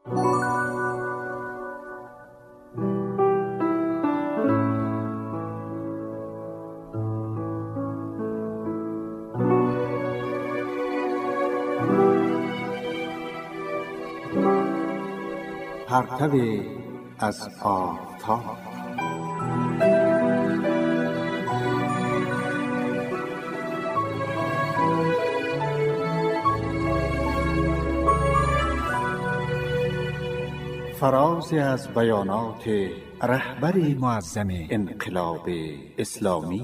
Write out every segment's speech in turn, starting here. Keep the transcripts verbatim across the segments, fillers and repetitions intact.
پرتو از آفتاب. فرازی از بیانات رهبری معظم انقلاب اسلامی.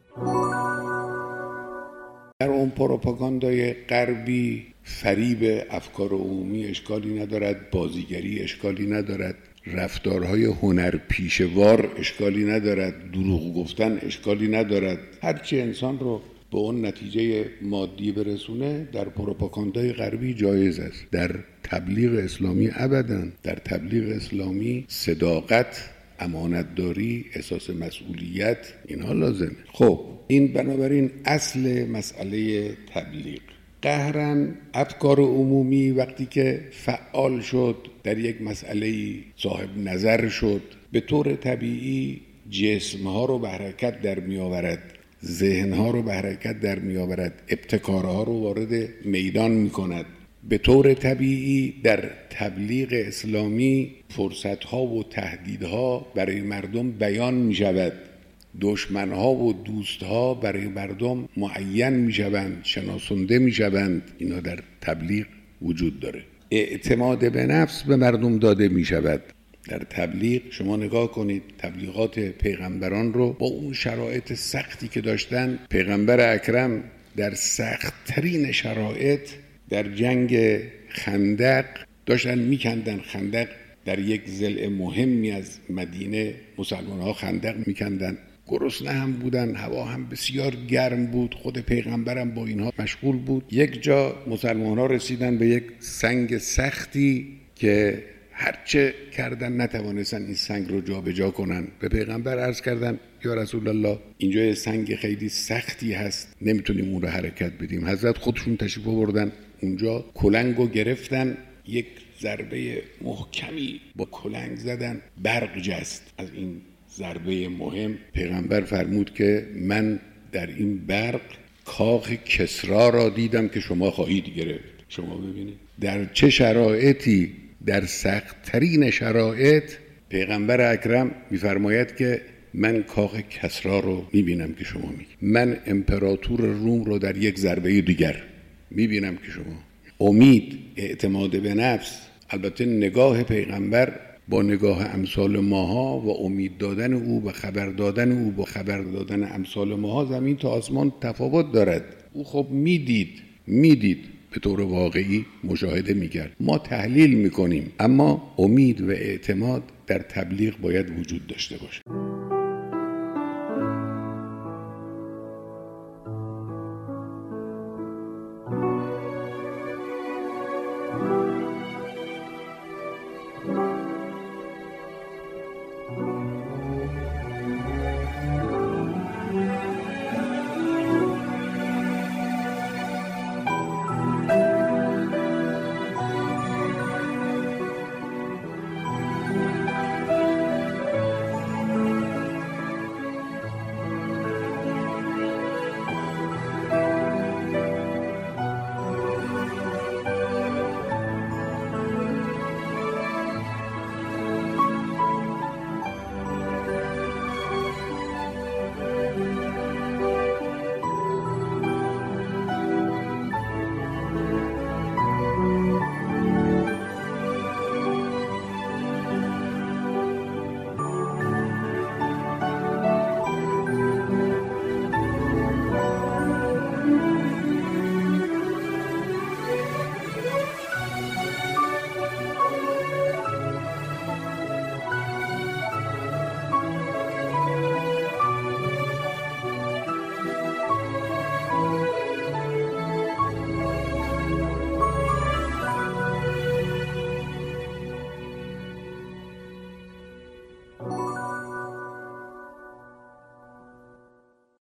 در اون پروپاگاندای غربی فریب افکار عمومی اشکالی ندارد، بازیگری اشکالی ندارد، رفتارهای هنر پیشوار اشکالی ندارد، دروغ گفتن اشکالی ندارد. هرچی انسان رو به اون نتیجه مادی برسونه در پروپاگاندای غربی جایز است. در تبلیغ اسلامی ابداً. در تبلیغ اسلامی صداقت، امانتداری، احساس مسئولیت اینها لازمه. خب این بنابراین اصل مسئله تبلیغ. قهراً افکار عمومی وقتی که فعال شد، در یک مسئله صاحب نظر شد، به طور طبیعی جسمها رو به حرکت در می آورد، ذهنها رو به حرکت در می آورد، ابتکارها رو وارد میدان می کند. به طور طبیعی در تبلیغ اسلامی فرصتها و تهدیدها برای مردم بیان می شود، دشمنها و دوستها برای مردم معین می شوند، شناسنده می شوند. اینا در تبلیغ وجود داره. اعتماد به نفس به مردم داده می شود. در تبلیغ شما نگاه کنید تبلیغات پیغمبران رو با اون شرایط سختی که داشتن. پیغمبر اکرم در سخت‌ترین شرایط در جنگ خندق داشتن میکندن. خندق در یک ضلع مهمی از مدینه مسلمان‌ها خندق میکندن. گرسنه هم بودن، هوا هم بسیار گرم بود، خود پیغمبرم با اینها مشغول بود. یک جا مسلمان‌ها رسیدن به یک سنگ سختی که هرچه کردن نتوانستن این سنگ رو جا به جا کنن. به پیغمبر عرض کردن یا رسول الله اینجا یه سنگ خیلی سختی هست، نمیتونیم اون رو حرکت بدیم. حضرت خودشون تشریف آوردن اونجا، کلنگو گرفتن، یک ضربه محکمی با کلنگ زدن، برق جست. از این ضربه مهم پیغمبر فرمود که من در این برق کاخ کسری را دیدم که شما خواهید گرفت. شما ببینید در چه شرایطی، در سخت‌ترین شرایط پیغمبر اکرم می‌فرماید که من کاخ کسری رو می‌بینم که شما میگید، من امپراتور روم رو در یک ضربه دیگر می‌بینم که شما. امید، اعتماد به نفس، البته نگاه پیغمبر با نگاه امثال ماها و امید دادن او و خبر دادن او با خبر دادن امثال ماها زمین تا آسمان تفاوت دارد. او خب میدید میدید به طور واقعی مشاهده میکرد، ما تحلیل میکنیم. اما امید و اعتماد در تبلیغ باید وجود داشته باشه.